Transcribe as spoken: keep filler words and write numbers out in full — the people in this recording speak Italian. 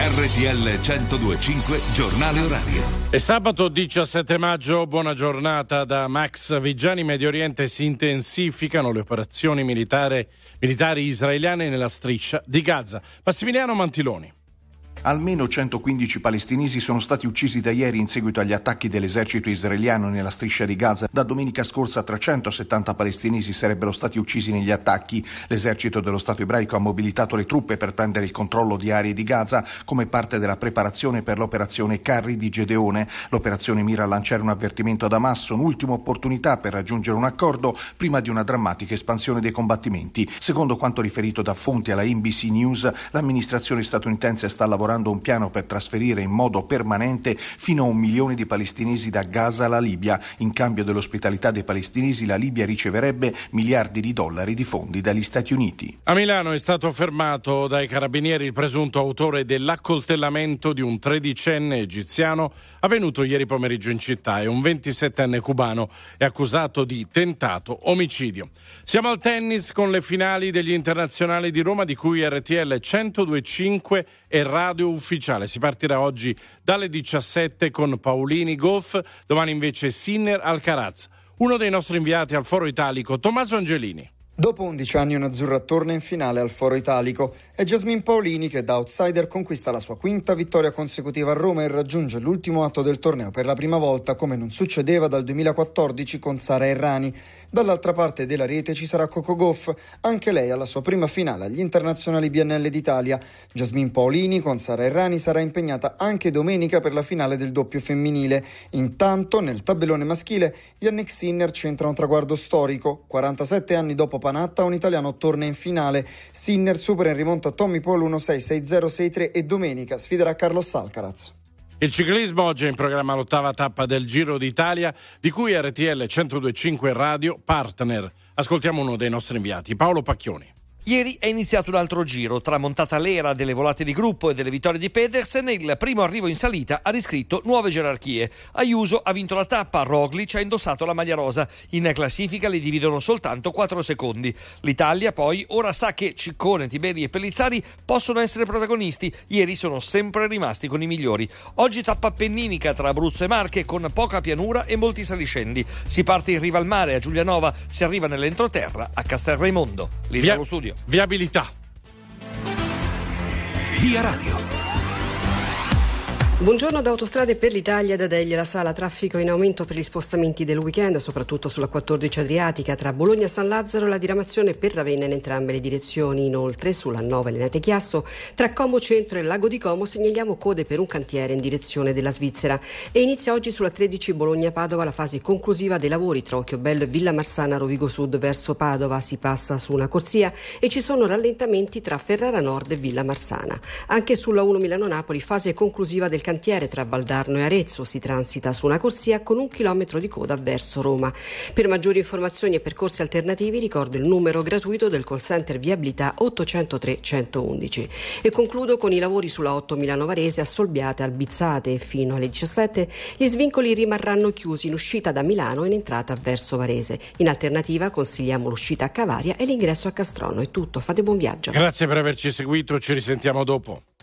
R T L centodue e cinque Giornale Orario. È sabato diciassette maggio, buona giornata da Max Vigiani. In Medio Oriente si intensificano le operazioni militare, militari israeliane nella striscia di Gaza. Massimiliano Mantiloni. Almeno centoquindici palestinesi sono stati uccisi da ieri in seguito agli attacchi dell'esercito israeliano nella striscia di Gaza. Da domenica scorsa trecentosettanta palestinesi sarebbero stati uccisi negli attacchi. L'esercito dello Stato ebraico ha mobilitato le truppe per prendere il controllo di aree di Gaza come parte della preparazione per l'operazione Carri di Gedeone. L'operazione mira a lanciare un avvertimento ad Hamas, un'ultima opportunità per raggiungere un accordo prima di una drammatica espansione dei combattimenti. Secondo quanto riferito da fonti alla N B C News, l'amministrazione statunitense sta lavorando un piano per trasferire in modo permanente fino a un milione di palestinesi da Gaza alla Libia. In cambio dell'ospitalità dei palestinesi, la Libia riceverebbe miliardi di dollari di fondi dagli Stati Uniti. A Milano è stato fermato dai carabinieri il presunto autore dell'accoltellamento di un tredicenne egiziano avvenuto ieri pomeriggio in città, e un ventisettenne cubano è accusato di tentato omicidio. Siamo al tennis con le finali degli internazionali di Roma, di cui R T L centodue e cinque e Radio Ufficiale. Si partirà oggi dalle diciassette con Paolini Goff, domani invece Sinner Alcaraz. Uno dei nostri inviati al Foro Italico, Tommaso Angelini. Dopo undici anni un'azzurra torna in finale al Foro Italico. È Jasmine Paolini che da outsider conquista la sua quinta vittoria consecutiva a Roma e raggiunge l'ultimo atto del torneo per la prima volta, come non succedeva dal duemilaquattordici con Sara Errani. Dall'altra parte della rete ci sarà Coco Gauff, anche lei alla sua prima finale agli internazionali B N L d'Italia. Jasmine Paolini con Sara Errani sarà impegnata anche domenica per la finale del doppio femminile. Intanto nel tabellone maschile Jannik Sinner centra un traguardo storico. quarantasette anni dopo Panatta, un italiano torna in finale. Sinner supera in rimonta Tommy Paul uno sei sei zero sei tre e domenica sfiderà Carlos Alcaraz. Il ciclismo, oggi è in programma l'ottava tappa del Giro d'Italia, di cui R T L centodue e cinque Radio partner. Ascoltiamo uno dei nostri inviati, Paolo Pacchioni. Ieri è iniziato un altro giro, tramontata l'era delle volate di gruppo e delle vittorie di Pedersen. Il primo arrivo in salita ha riscritto nuove gerarchie. Ayuso ha vinto la tappa, Roglic ha indossato la maglia rosa. In classifica li dividono soltanto quattro secondi. L'Italia poi ora sa che Ciccone, Tiberi e Pellizzari possono essere protagonisti. Ieri sono sempre rimasti con i migliori. Oggi tappa appenninica tra Abruzzo e Marche, con poca pianura e molti saliscendi. Si parte in riva al mare a Giulianova, si arriva nell'entroterra a Castelraimondo. Lì Via- dallo studio. Viabilità. Via Radio. Buongiorno da Autostrade per l'Italia. Da Deglia la Sala, traffico in aumento per gli spostamenti del weekend, soprattutto sulla quattordici Adriatica tra Bologna e San Lazzaro, la diramazione per Ravenna in entrambe le direzioni. Inoltre sulla nove Lenate Chiasso tra Como Centro e Lago di Como segnaliamo code per un cantiere in direzione della Svizzera. E inizia oggi sulla tredici Bologna-Padova la fase conclusiva dei lavori tra Occhiobello e Villa Marsana Rovigo Sud verso Padova. Si passa su una corsia e ci sono rallentamenti tra Ferrara Nord e Villa Marsana. Anche sulla uno Milano-Napoli, fase conclusiva del cantiere tra Valdarno e Arezzo, si transita su una corsia con un chilometro di coda verso Roma. Per maggiori informazioni e percorsi alternativi ricordo il numero gratuito del call center viabilità ottocentotre centoundici. E concludo con i lavori sulla otto Milano Varese a Solbiate Albizzate, e fino alle diciassette gli svincoli rimarranno chiusi in uscita da Milano e in entrata verso Varese. In alternativa consigliamo l'uscita a Cavaria e l'ingresso a Castronno. È tutto, fate buon viaggio. Grazie per averci seguito, ci risentiamo dopo.